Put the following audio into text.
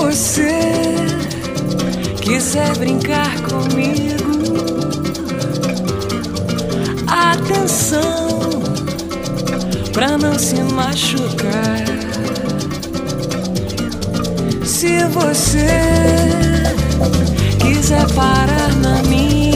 você quiser brincar comigo, atenção pra não se machucar. Se você quiser parar na minha